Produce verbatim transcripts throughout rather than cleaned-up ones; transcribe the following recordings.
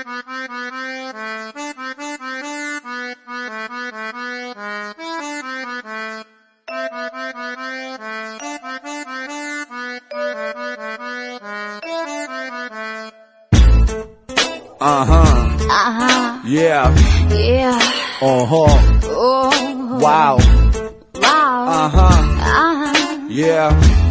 Ага. Ага. Yeah. Yeah. Ого. Вау. Вау. Ага. Ага. Yeah.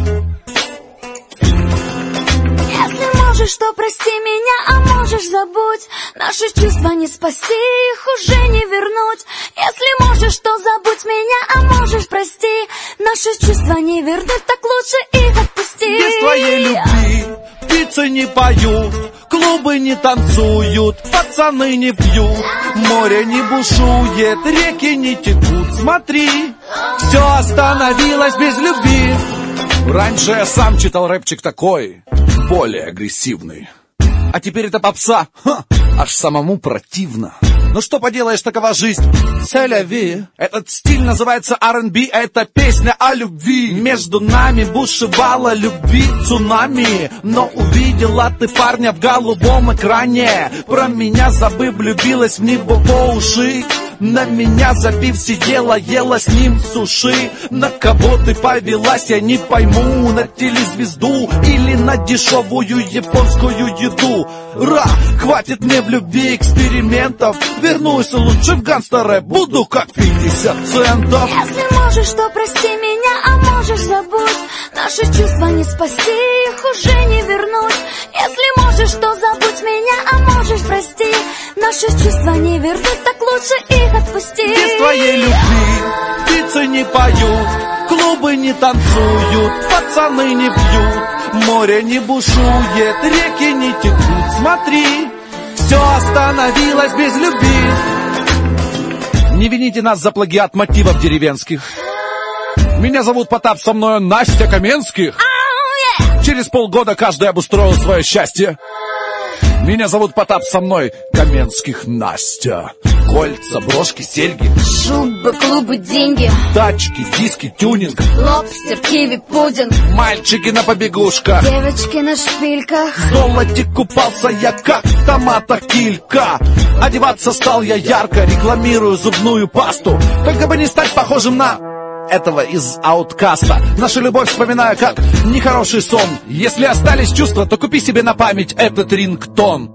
Если можешь, то прости меня, а можешь забудь. Наши чувства не спасти, их уже не вернуть. Если можешь, то забудь меня, а можешь прости. Наши чувства не вернуть, так лучше их отпусти. Без твоей любви птицы не поют, клубы не танцуют, пацаны не пьют, море не бушует, реки не текут. Смотри, все остановилось без любви. Раньше я сам читал рэпчик такой, более агрессивный. А теперь это попса, ха, аж самому противно. Ну что поделаешь, такова жизнь. C'est la vie. Этот стиль называется ар энд би, это песня о любви. Между нами бушевала любви цунами, но увидела ты парня в голубом экране. Про меня забыв, влюбилась в него по уши. На меня забив сидела, ела с ним суши. На кого ты повелась, я не пойму. На телезвезду или на дешевую японскую еду. Ра, хватит мне в любви экспериментов. Вернусь лучше в гангстер-рэп, буду как пятьдесят центов. Если можешь, то прости меня, а можешь забудь. Наши чувства не спасти, их уже не вернуть. Если можешь, то забудь меня, а можешь прости. Наши чувства не вернуть, так лучше их отпусти. Без твоей любви птицы не поют, клубы не танцуют, пацаны не пьют, море не бушует, реки не текут. Смотри, все остановилось без любви. Не вините нас за плагиат мотивов деревенских. Меня зовут Потап, со мной Настя Каменских. Через полгода каждый обустроил свое счастье. Меня зовут Потап, со мной Каменских Настя. Кольца, брошки, серьги, шубы, клубы, деньги, тачки, диски, тюнинг, лобстер, киви, пудинг, мальчики на побегушках, девочки на шпильках. В золоте купался я, как томата килька. Одеваться стал я ярко, рекламирую зубную пасту. Только бы не стать похожим на этого из ауткаста. Нашу любовь вспоминаю как нехороший сон. Если остались чувства, то купи себе на память этот рингтон.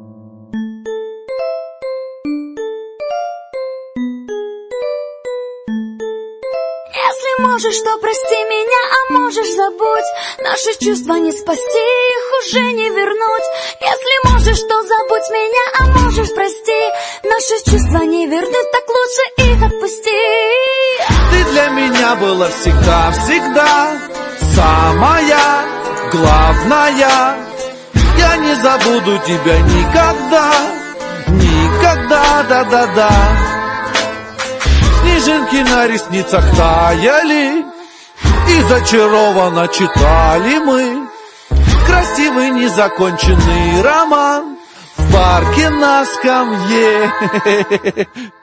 Если можешь, то прости меня, а можешь забудь. Наши чувства не спасти, их уже не вернуть. Если можешь, то забудь меня, а можешь прости. Наши чувства не вернуть, так лучше их отпусти. Ты для меня была всегда, всегда самая главная. Я не забуду тебя никогда, никогда, да-да-да. Снежинки на ресницах таяли, и зачарованно читали мы красивый незаконченный роман в парке на скамье.